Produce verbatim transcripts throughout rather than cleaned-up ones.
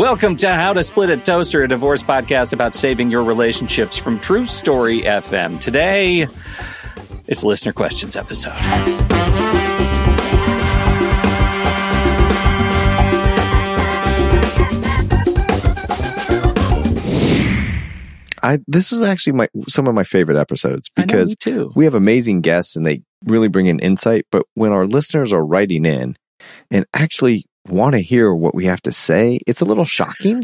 Welcome to How to Split a Toaster, a divorce podcast about saving your relationships from True Story F M. Today, it's listener questions episode. I, this is actually my some of my favorite episodes because I know, me too. We have amazing guests and they really bring in insight. But when our listeners are writing in and actually want to hear what we have to say, it's a little shocking.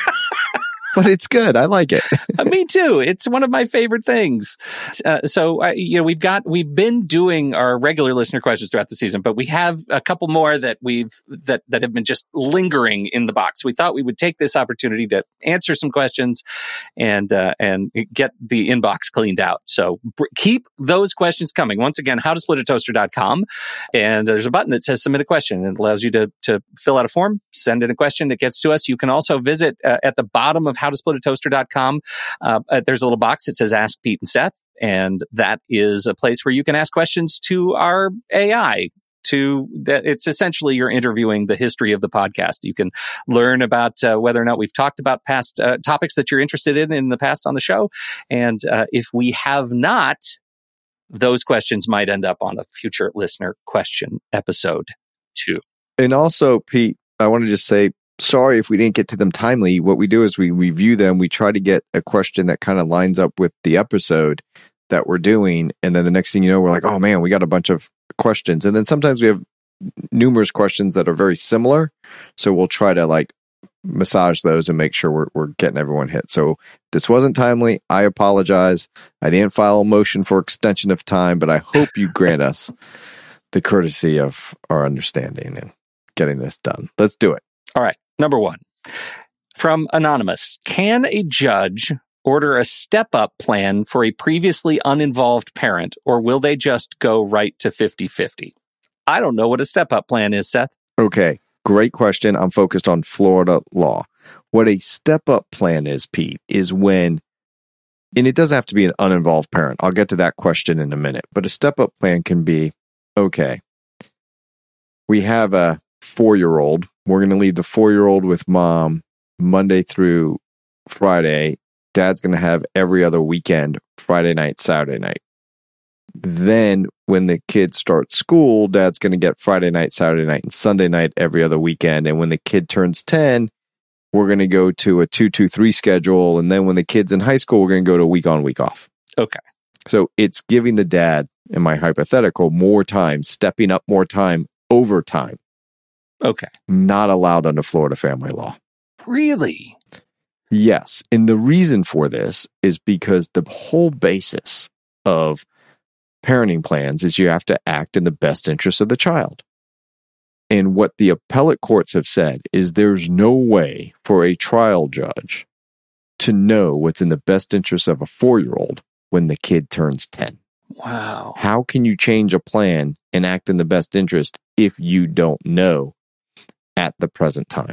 But it's good. I like it. Me too. It's one of my favorite things. Uh, so, uh, you know, we've got, we've been doing our regular listener questions throughout the season, but we have a couple more that we've, that, that have been just lingering in the box. We thought we would take this opportunity to answer some questions and, uh, and get the inbox cleaned out. So br- keep those questions coming. Once again, how to split a toaster dot com. And there's a button that says submit a question. It allows you to, to fill out a form, send in a question that gets to us. You can also visit uh, at the bottom of how to split a toaster dot com. Uh, there's a little box that says Ask Pete and Seth, and that is a place where you can ask questions to our A I. To that, it's essentially you're interviewing the history of the podcast. You can learn about uh, whether or not we've talked about past uh, topics that you're interested in in the past on the show, and uh, if we have not, those questions might end up on a future listener question episode too. And also, Pete, I want to just say, sorry if we didn't get to them timely. What we do is we review them. We try to get a question that kind of lines up with the episode that we're doing. And then the next thing you know, we're like, oh man, we got a bunch of questions. And then sometimes we have numerous questions that are very similar. So we'll try to like massage those and make sure we're, we're getting everyone hit. So this wasn't timely. I apologize. I didn't file a motion for extension of time, but I hope you grant us the courtesy of our understanding and getting this done. Let's do it. All right. Number one, from Anonymous. Can a judge order a step-up plan for a previously uninvolved parent, or will they just go right to fifty-fifty? I don't know what a step-up plan is, Seth. Okay. Great question. I'm focused on Florida law. What a step-up plan is, Pete, is when, and it doesn't have to be an uninvolved parent. I'll get to that question in a minute. But a step-up plan can be, okay, we have a four-year-old. We're going to leave the four-year-old with mom Monday through Friday. Dad's going to have every other weekend, Friday night, Saturday night. Then when the kids start school, Dad's going to get Friday night, Saturday night, and Sunday night every other weekend. And when the kid turns ten, we're going to go to a two two three schedule. And then when the kid's in high school, we're going to go to week on, week off. Okay. So it's giving the dad, in my hypothetical, more time, stepping up more time over time. Okay. Not allowed under Florida family law. Really? Yes. And the reason for this is because the whole basis of parenting plans is you have to act in the best interest of the child. And what the appellate courts have said is there's no way for a trial judge to know what's in the best interest of a four-year-old when the kid turns ten. Wow. How can you change a plan and act in the best interest if you don't know at the present time?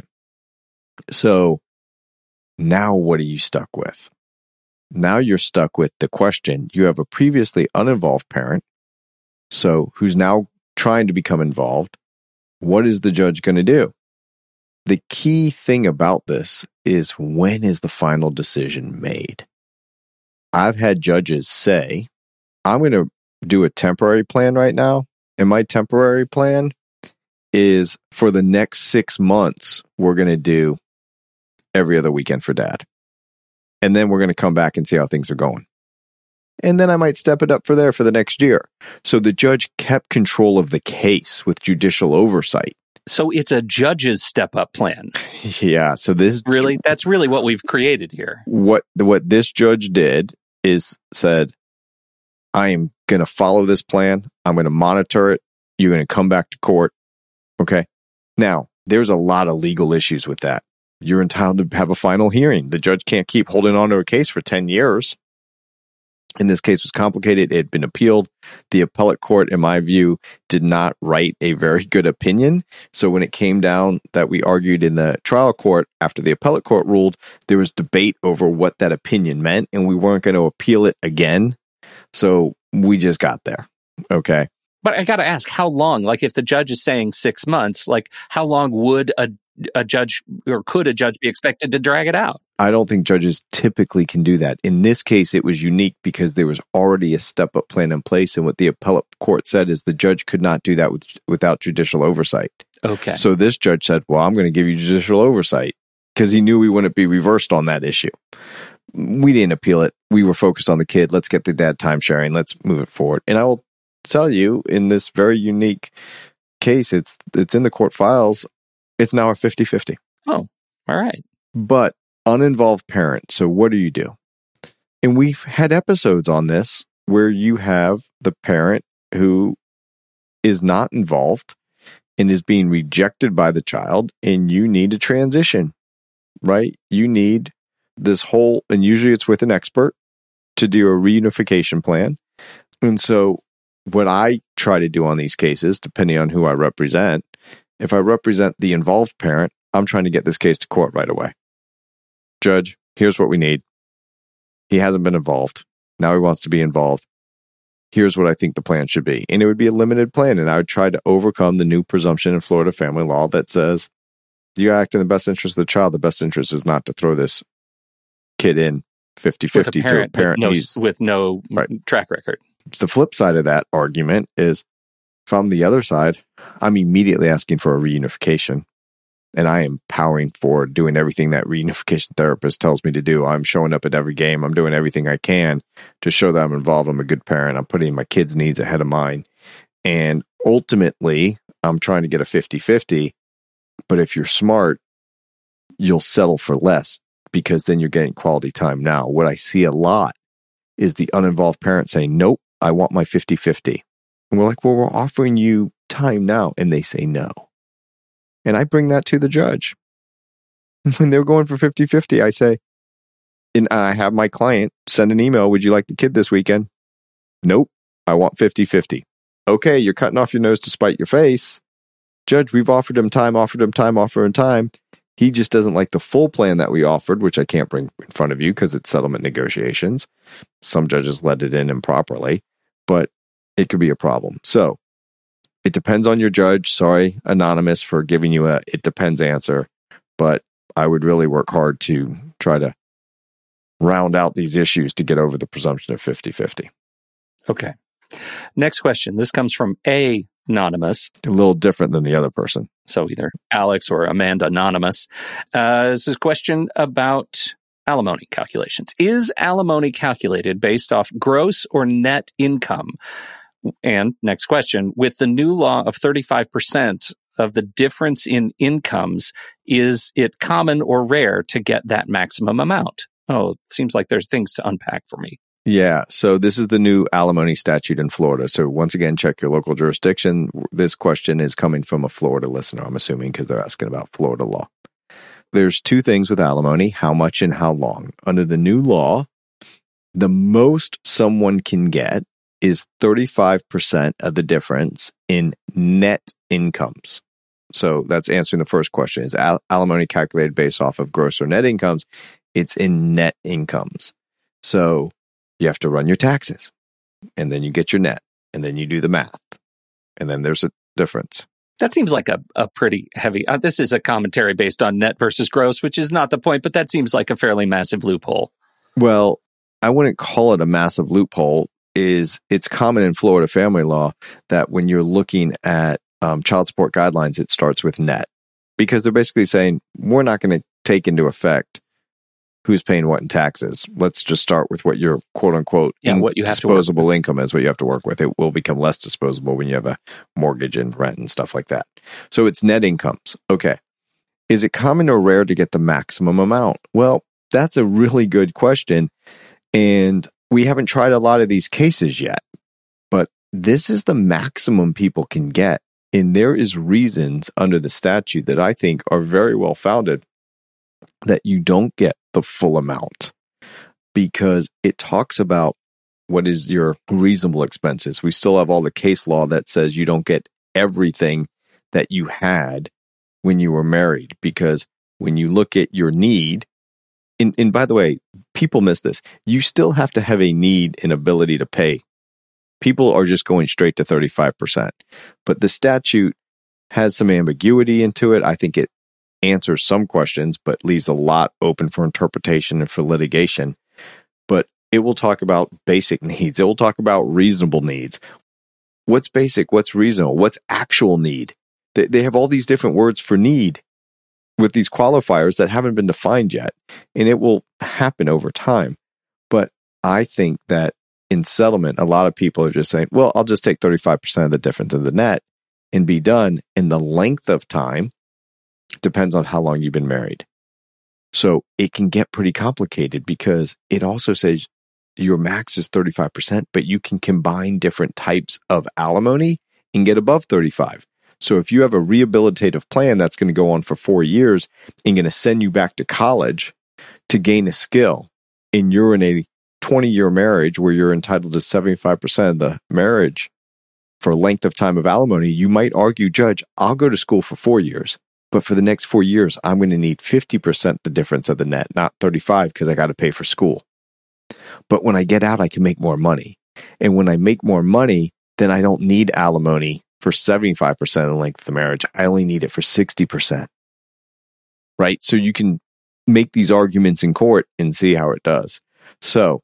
So now what are you stuck with? Now you're stuck with the question. You have a previously uninvolved parent, so who's now trying to become involved. What is the judge going to do? The key thing about this is, when is the final decision made? I've had judges say, I'm going to do a temporary plan right now, and my temporary plan is for the next six months, we're going to do every other weekend for dad. And then we're going to come back and see how things are going. And then I might step it up for there for the next year. So the judge kept control of the case with judicial oversight. So it's a judge's step-up plan. Yeah. So this really, that's really what we've created here. What what this judge did is said, I am going to follow this plan. I'm going to monitor it. You're going to come back to court. Okay. Now, there's a lot of legal issues with that. You're entitled to have a final hearing. The judge can't keep holding on to a case for ten years. And this case was complicated. It had been appealed. The appellate court, in my view, did not write a very good opinion. So when it came down that we argued in the trial court after the appellate court ruled, there was debate over what that opinion meant, and we weren't going to appeal it again. So we just got there. Okay. But I got to ask, how long? Like, if the judge is saying six months, like, how long would a a judge or could a judge be expected to drag it out? I don't think judges typically can do that. In this case, it was unique because there was already a step-up plan in place. And what the appellate court said is the judge could not do that with, without judicial oversight. Okay. So this judge said, well, I'm going to give you judicial oversight because he knew we wouldn't be reversed on that issue. We didn't appeal it. We were focused on the kid. Let's get the dad time sharing. Let's move it forward. And I will tell you, in this very unique case, it's it's in the court files. It's now a fifty-fifty. Oh, all right. But uninvolved parent. So what do you do? And we've had episodes on this where you have the parent who is not involved and is being rejected by the child, and you need a transition, right? You need this whole, and usually it's with an expert, to do a reunification plan. And so what I try to do on these cases, depending on who I represent, if I represent the involved parent, I'm trying to get this case to court right away. Judge, here's what we need. He hasn't been involved. Now he wants to be involved. Here's what I think the plan should be. And it would be a limited plan. And I would try to overcome the new presumption in Florida family law that says you act in the best interest of the child. The best interest is not to throw this kid in fifty-fifty to a parent. With no, with no right. track record. The flip side of that argument is from the other side, I'm immediately asking for a reunification. And I am powering forward, doing everything that reunification therapist tells me to do. I'm showing up at every game. I'm doing everything I can to show that I'm involved. I'm a good parent. I'm putting my kids' needs ahead of mine. And ultimately, I'm trying to get a fifty-fifty. But if you're smart, you'll settle for less because then you're getting quality time now. What I see a lot is the uninvolved parent saying, nope, I want my fifty-fifty. And we're like, well, we're offering you time now. And they say no. And I bring that to the judge. When they're going for fifty-fifty, I say, and I have my client send an email, would you like the kid this weekend? Nope, I want fifty-fifty. Okay, you're cutting off your nose to spite your face. Judge, we've offered him time, offered him time, offered him time. He just doesn't like the full plan that we offered, which I can't bring in front of you because it's settlement negotiations. Some judges let it in improperly, but it could be a problem. So it depends on your judge. Sorry, Anonymous, for giving you a it depends answer, but I would really work hard to try to round out these issues to get over the presumption of fifty-fifty. Okay. Next question. This comes from A Anonymous. A little different than the other person. So either Alex or Amanda Anonymous. Uh, this is a question about alimony calculations. Is alimony calculated based off gross or net income? And next question, with the new law of thirty-five percent of the difference in incomes, is it common or rare to get that maximum amount? Oh, it seems like there's things to unpack for me. Yeah, so this is the new alimony statute in Florida. So once again, check your local jurisdiction. This question is coming from a Florida listener, I'm assuming, because they're asking about Florida law. There's two things with alimony, how much and how long. Under the new law, the most someone can get is thirty-five percent of the difference in net incomes. So that's answering the first question. Is al- alimony calculated based off of gross or net incomes? It's in net incomes. So you have to run your taxes, and then you get your net, and then you do the math, and then there's a difference. That seems like a, a pretty heavy... Uh, this is a commentary based on net versus gross, which is not the point, but that seems like a fairly massive loophole. Well, I wouldn't call it a massive loophole. Is it's common in Florida family law that when you're looking at um, child support guidelines, it starts with net, because they're basically saying, we're not going to take into effect who's paying what in taxes. Let's just start with what your quote unquote yeah, in- what you have disposable to income is, what you have to work with. It will become less disposable when you have a mortgage and rent and stuff like that. So it's net incomes. Okay. Is it common or rare to get the maximum amount? Well, that's a really good question. And we haven't tried a lot of these cases yet, but this is the maximum people can get. And there is reasons under the statute that I think are very well founded that you don't get the full amount, because it talks about what is your reasonable expenses. We still have all the case law that says you don't get everything that you had when you were married, because when you look at your need, and, and by the way, people miss this, you still have to have a need and ability to pay. People are just going straight to thirty-five percent, but the statute has some ambiguity into it. I think it answers some questions, but leaves a lot open for interpretation and for litigation. But it will talk about basic needs. It will talk about reasonable needs. What's basic? What's reasonable? What's actual need? They, they have all these different words for need with these qualifiers that haven't been defined yet. And it will happen over time. But I think that in settlement, a lot of people are just saying, well, I'll just take thirty-five percent of the difference in the net and be done. And the length of time depends on how long you've been married. So it can get pretty complicated because it also says your max is thirty-five percent, but you can combine different types of alimony and get above thirty-five. So if you have a rehabilitative plan that's going to go on for four years and going to send you back to college to gain a skill, and you're in a twenty-year marriage where you're entitled to seventy-five percent of the marriage for length of time of alimony, you might argue, Judge, I'll go to school for four years, but for the next four years, I'm going to need fifty percent the difference of the net, not thirty-five, because I got to pay for school. But when I get out, I can make more money. And when I make more money, then I don't need alimony for seventy-five percent of the length of the marriage. I only need it for sixty percent. Right? So you can make these arguments in court and see how it does. So,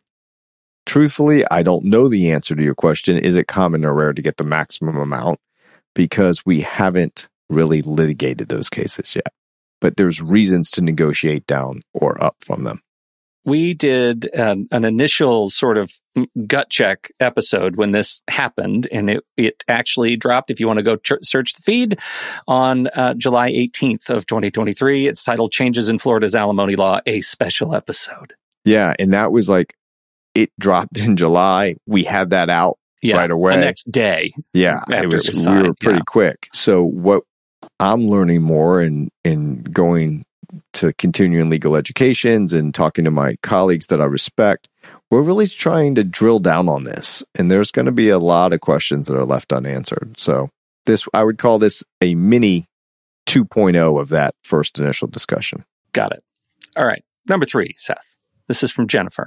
truthfully, I don't know the answer to your question. Is it common or rare to get the maximum amount? Because we haven't really litigated those cases yet. But there's reasons to negotiate down or up from them. We did an, an initial sort of gut check episode when this happened, and it, it actually dropped, if you want to go ch- search the feed, on uh, July eighteenth of twenty twenty-three. It's titled Changes in Florida's Alimony Law, a special episode. Yeah, and that was like, it dropped in July. We had that out yeah, right away. The next day. Yeah, it was, it was we were pretty yeah. quick. So what I'm learning more and, and going to continuing legal educations and talking to my colleagues that I respect, we're really trying to drill down on this. And there's going to be a lot of questions that are left unanswered. So this, I would call this a mini two point oh of that first initial discussion. Got it. All right. Number three, Seth. This is from Jennifer.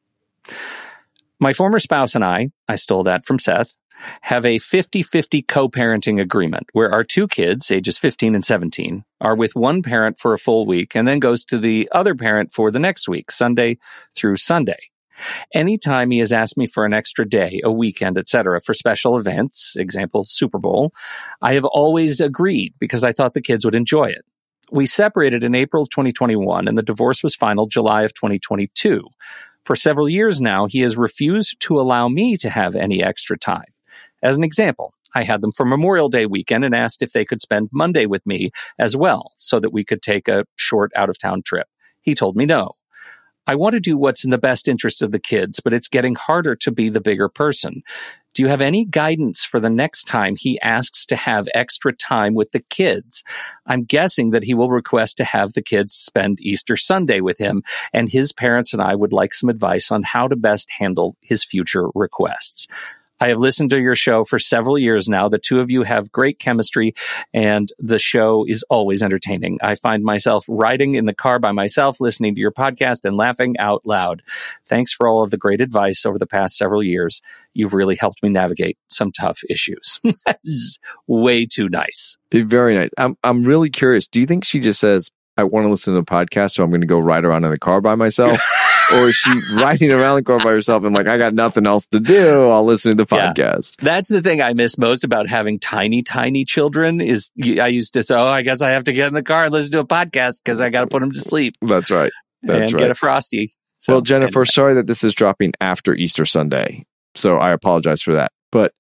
My former spouse and I, I stole that from Seth, have a fifty-fifty co-parenting agreement where our two kids, ages fifteen and seventeen, are with one parent for a full week and then goes to the other parent for the next week, Sunday through Sunday. Anytime he has asked me for an extra day, a weekend, et cetera, for special events, example, Super Bowl, I have always agreed because I thought the kids would enjoy it. We separated in April of twenty twenty-one, and the divorce was final July of twenty twenty-two. For several years now, he has refused to allow me to have any extra time. As an example, I had them for Memorial Day weekend and asked if they could spend Monday with me as well so that we could take a short out-of-town trip. He told me no. I want to do what's in the best interest of the kids, but it's getting harder to be the bigger person. Do you have any guidance for the next time he asks to have extra time with the kids? I'm guessing that he will request to have the kids spend Easter Sunday with him, and his parents and I would like some advice on how to best handle his future requests. I have listened to your show for several years now. The two of you have great chemistry, and the show is always entertaining. I find myself riding in the car by myself, listening to your podcast and laughing out loud. Thanks for all of the great advice over the past several years. You've really helped me navigate some tough issues. That's way too nice. Very nice. I'm I'm really curious. Do you think she just says, I want to listen to the podcast, so I'm going to go ride around in the car by myself? Or is she riding around the car by herself and like, I got nothing else to do, I'll listen to the podcast? Yeah. That's the thing I miss most about having tiny, tiny children is I used to say, oh, I guess I have to get in the car and listen to a podcast because I got to put them to sleep. That's right. That's and right. get a Frosty. So, well, Jennifer, anyway. Sorry that this is dropping after Easter Sunday. So I apologize for that. But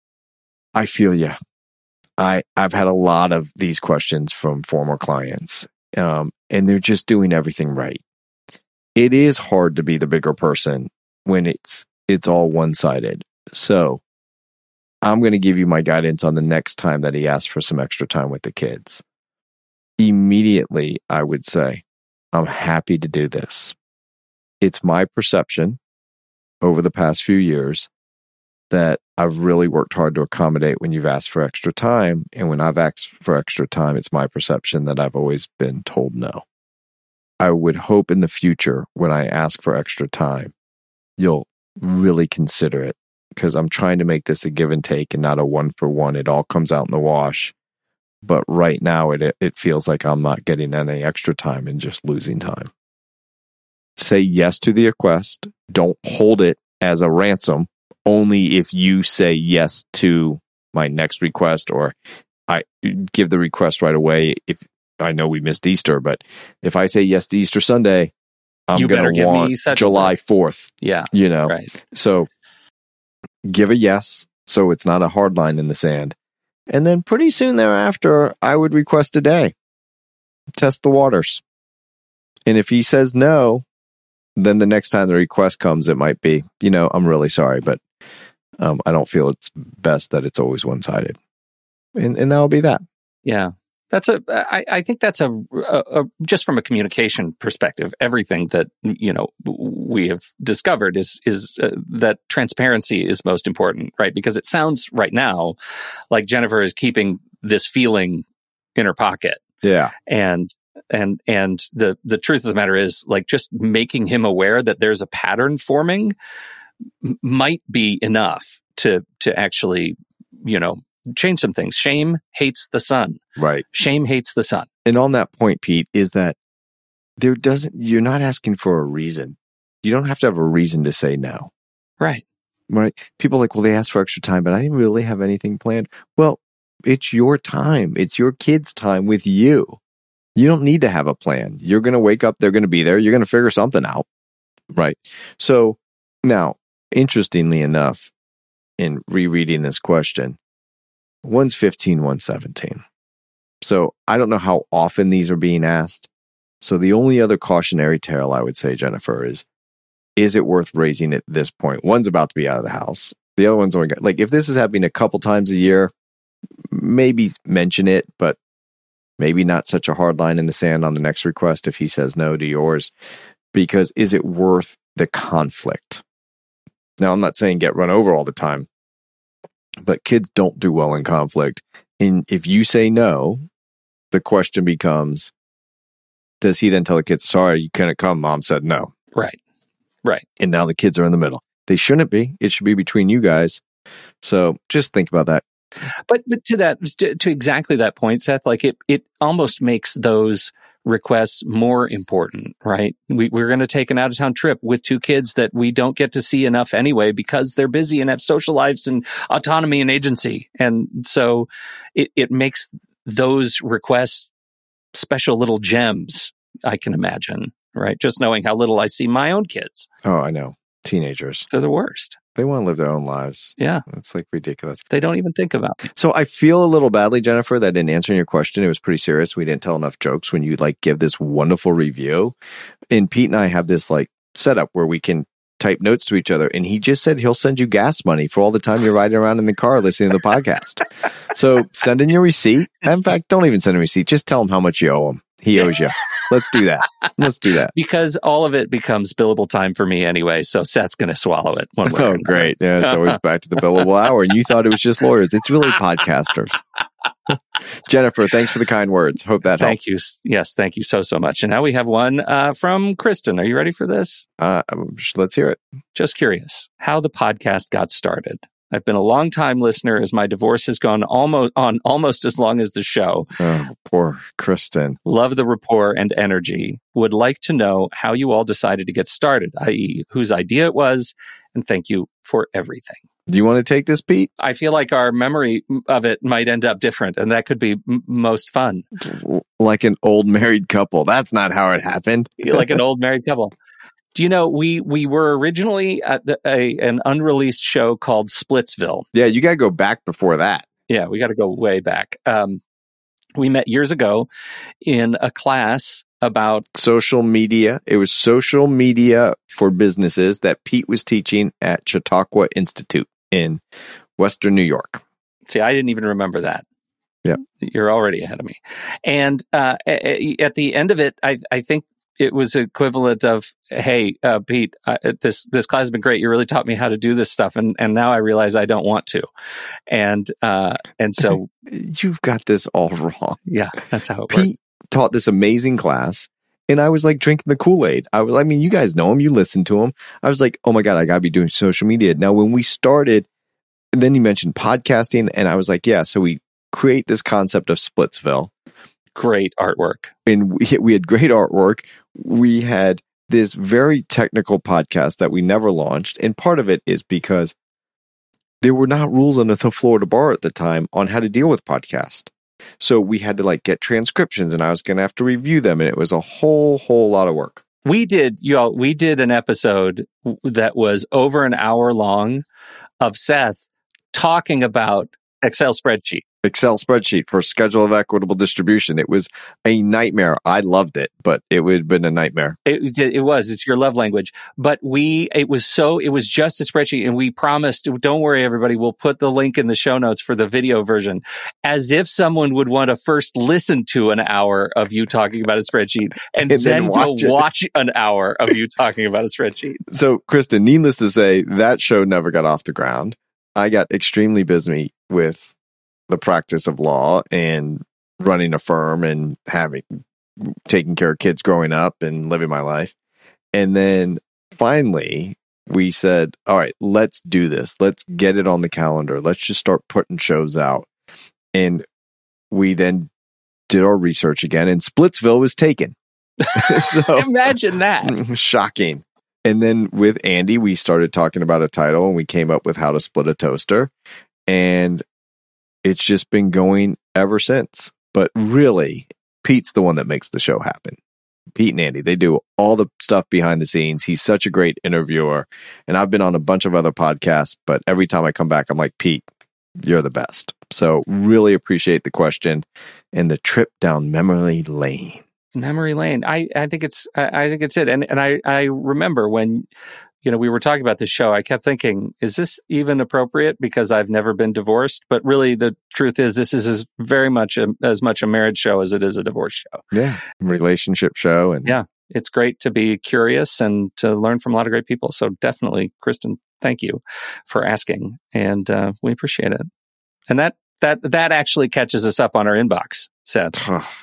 I feel you. I, I've had a lot of these questions from former clients, um, and they're just doing everything right. It is hard to be the bigger person when it's it's all one-sided. So I'm going to give you my guidance on the next time that he asks for some extra time with the kids. Immediately, I would say, I'm happy to do this. It's my perception over the past few years that I've really worked hard to accommodate when you've asked for extra time. And when I've asked for extra time, it's my perception that I've always been told no. I would hope in the future when I ask for extra time, you'll really consider it, because I'm trying to make this a give and take and not a one for one. It all comes out in the wash. But right now, it it feels like I'm not getting any extra time and just losing time. Say yes to the request. Don't hold it as a ransom. Only if you say yes to my next request, or I give the request right away. If I know we missed Easter, but if I say yes to Easter Sunday, I'm going to want July fourth. Yeah. You know, right. So give a yes. So it's not a hard line in the sand. And then pretty soon thereafter, I would request a day. Test the waters. And if he says no, then the next time the request comes, it might be, you know, I'm really sorry, but um, I don't feel it's best that it's always one-sided. And, and that'll be that. Yeah. That's a, I, I think that's a, a, a, just from a communication perspective, everything that, you know, we have discovered is, is uh, that transparency is most important, right? Because it sounds right now like Jennifer is keeping this feeling in her pocket. Yeah. And, and, and the, the truth of the matter is, like, just making him aware that there's a pattern forming m- might be enough to, to actually, you know, change some things. Shame hates the sun. Right. Shame hates the sun. And on that point, Pete, is that there doesn't, you're not asking for a reason. You don't have to have a reason to say no. Right. Right. People are like, well, they asked for extra time, but I didn't really have anything planned. Well, it's your time. It's your kids' time with you. You don't need to have a plan. You're going to wake up. They're going to be there. You're going to figure something out. Right. So now, interestingly enough, in rereading this question, one's fifteen, one's seventeen. So I don't know how often these are being asked. So the only other cautionary tale I would say, Jennifer, is, is it worth raising at this point? One's about to be out of the house. The other one's only got, like, if this is happening a couple times a year, maybe mention it, but maybe not such a hard line in the sand on the next request if he says no to yours, because is it worth the conflict? Now, I'm not saying get run over all the time, but kids don't do well in conflict. And if you say no, the question becomes, does he then tell the kids, sorry, you couldn't come, mom said no? Right. Right. And now the kids are in the middle. They shouldn't be. It should be between you guys. So just think about that. But, but to that, to, to exactly that point, Seth, like it, it almost makes those requests more important, right? We, we're going to take an out-of-town trip with two kids that we don't get to see enough anyway because they're busy and have social lives and autonomy and agency. And so it, it makes those requests special little gems, I can imagine, right? Just knowing how little I see my own kids. Oh, I know. Teenagers. They're the worst. They want to live their own lives. Yeah. It's like ridiculous. They don't even think about it. So I feel a little badly, Jennifer, that in answering your question, it was pretty serious. We didn't tell enough jokes when you like give this wonderful review. And Pete and I have this like setup where we can type notes to each other. And he just said he'll send you gas money for all the time you're riding around in the car listening to the podcast. So send in your receipt. In fact, don't even send a receipt. Just tell him how much you owe him. He owes you. Let's do that. Let's do that. Because all of it becomes billable time for me anyway, so Seth's going to swallow it one way. Oh, great. Yeah, it's always back to the billable hour. And you thought it was just lawyers. It's really podcasters. Jennifer, thanks for the kind words. Hope that thank helps. you. Yes, thank you so, so much. And now we have one uh, from Kristen. Are you ready for this? Uh, let's hear it. Just curious how the podcast got started. I've been a long time listener as my divorce has gone almost on almost as long as the show. Oh, poor Kristen. Love the rapport and energy. Would like to know how you all decided to get started, that is whose idea it was, and thank you for everything. Do you want to take this, Pete? I feel like our memory of it might end up different, and that could be m- most fun. Like an old married couple. That's not how it happened. Like an old married couple. Do you know, we we were originally at the, a an unreleased show called Splitsville. Yeah, you got to go back before that. Yeah, we got to go way back. Um, we met years ago in a class about social media. It was social media for businesses that Pete was teaching at Chautauqua Institute in Western New York. See, I didn't even remember that. Yeah. You're already ahead of me. And uh, at the end of it, I, I think it was equivalent of, hey, uh, Pete, uh, this this class has been great. You really taught me how to do this stuff, and and now I realize I don't want to. And uh, and so you've got this all wrong. Yeah, that's how it Pete works. Taught this amazing class, and I was like drinking the Kool-Aid. I was, I mean, you guys know him. You listen to him. I was like, oh my God, I got to be doing social media. Now, when we started, and then you mentioned podcasting, and I was like, yeah, so we create this concept of Splitsville. Great artwork. And we, we had great artwork. We had this very technical podcast that we never launched. And part of it is because there were not rules under the Florida bar at the time on how to deal with podcasts. So we had to like get transcriptions and I was going to have to review them. And it was a whole, whole lot of work. We did, y'all, we did an episode that was over an hour long of Seth talking about Excel spreadsheet. Excel spreadsheet for schedule of equitable distribution. It was a nightmare. I loved it, but it would have been a nightmare. It, it was. It's your love language. But we, it was so, it was just a spreadsheet. And we promised, don't worry, everybody, we'll put the link in the show notes for the video version, as if someone would want to first listen to an hour of you talking about a spreadsheet and, and then, then watch go it. watch an hour of you talking about a spreadsheet. So, Kristen, needless to say, that show never got off the ground. I got extremely busy with the practice of law and running a firm and having taking care of kids growing up and living my life. And then finally we said, all right, let's do this. Let's get it on the calendar. Let's just start putting shows out. And we then did our research again and Splitsville was taken. So, imagine that. Shocking. And then with Andy, we started talking about a title and we came up with How to Split a Toaster. And it's just been going ever since. But really, Pete's the one that makes the show happen. Pete and Andy, they do all the stuff behind the scenes. He's such a great interviewer. And I've been on a bunch of other podcasts, but every time I come back, I'm like, Pete, you're the best. So really appreciate the question and the trip down memory lane. Memory lane. I, I think it's I, I think it's it. And and I, I remember when you know we were talking about this show, I kept thinking, is this even appropriate? Because I've never been divorced. But really, the truth is, this is as very much a, as much a marriage show as it is a divorce show. Yeah, relationship show, and yeah, it's great to be curious and to learn from a lot of great people. So definitely, Kristen, thank you for asking, and uh, we appreciate it. And that that that actually catches us up on our inbox, Seth.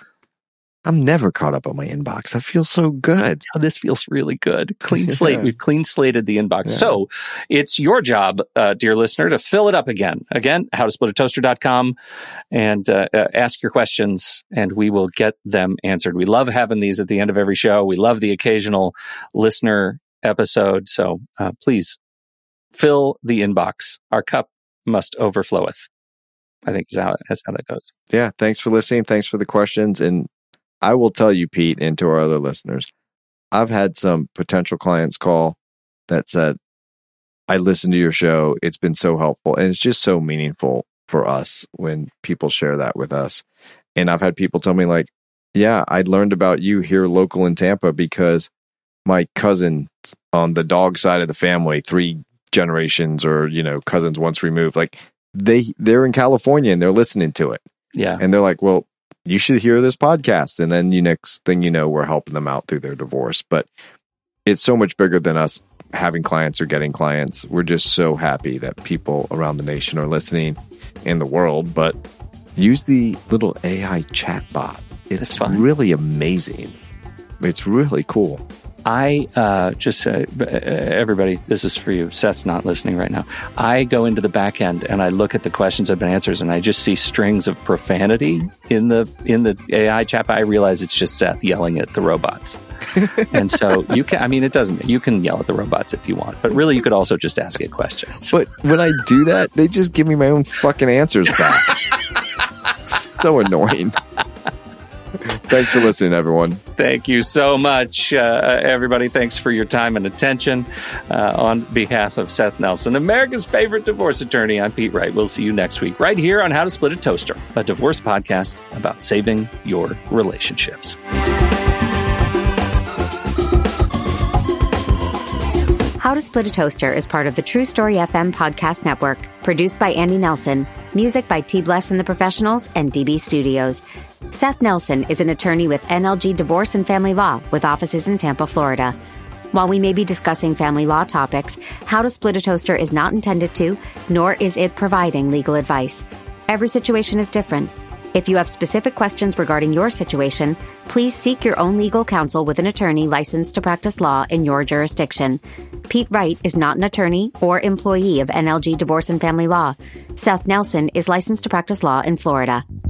I'm never caught up on my inbox. That feels so good. Oh, this feels really good. Clean slate. Yeah. We've clean slated the inbox. Yeah. So it's your job, uh, dear listener, to fill it up again. Again, how to split a toaster dot com and uh, uh, ask your questions and we will get them answered. We love having these at the end of every show. We love the occasional listener episode. So uh, please fill the inbox. Our cup must overfloweth. I think that's how, that's how that goes. Yeah. Thanks for listening. Thanks for the questions. And I will tell you, Pete, and to our other listeners, I've had some potential clients call that said, I listened to your show. It's been so helpful. And it's just so meaningful for us when people share that with us. And I've had people tell me like, yeah, I learned about you here local in Tampa because my cousin on the dog side of the family, three generations or, you know, cousins once removed, like they, they're in California and they're listening to it. Yeah. And they're like, well, you should hear this podcast. And then you next thing you know, we're helping them out through their divorce. But it's so much bigger than us having clients or getting clients. We're just so happy that people around the nation are listening in the world. But use the little A I chat bot. It's really amazing. It's really cool. I uh, just, uh, everybody, this is for you. Seth's not listening right now. I go into the back end and I look at the questions that have been answered and I just see strings of profanity in the in the A I chat. I realize it's just Seth yelling at the robots. And so you can, I mean, it doesn't, you can yell at the robots if you want, but really you could also just ask it questions. But when I do that, they just give me my own fucking answers back. It's so annoying. Thanks for listening, everyone. Thank you so much, uh, everybody. Thanks for your time and attention. Uh, on behalf of Seth Nelson, America's favorite divorce attorney, I'm Pete Wright. We'll see you next week right here on How to Split a Toaster, a divorce podcast about saving your relationships. How to Split a Toaster is part of the True Story F M podcast network, produced by Andy Nelson, music by T. Bless and the Professionals and D B Studios. Seth Nelson is an attorney with N L G Divorce and Family Law with offices in Tampa, Florida. While we may be discussing family law topics, How to Split a Toaster is not intended to, nor is it providing legal advice. Every situation is different. If you have specific questions regarding your situation, please seek your own legal counsel with an attorney licensed to practice law in your jurisdiction. Pete Wright is not an attorney or employee of N L G Divorce and Family Law. Seth Nelson is licensed to practice law in Florida.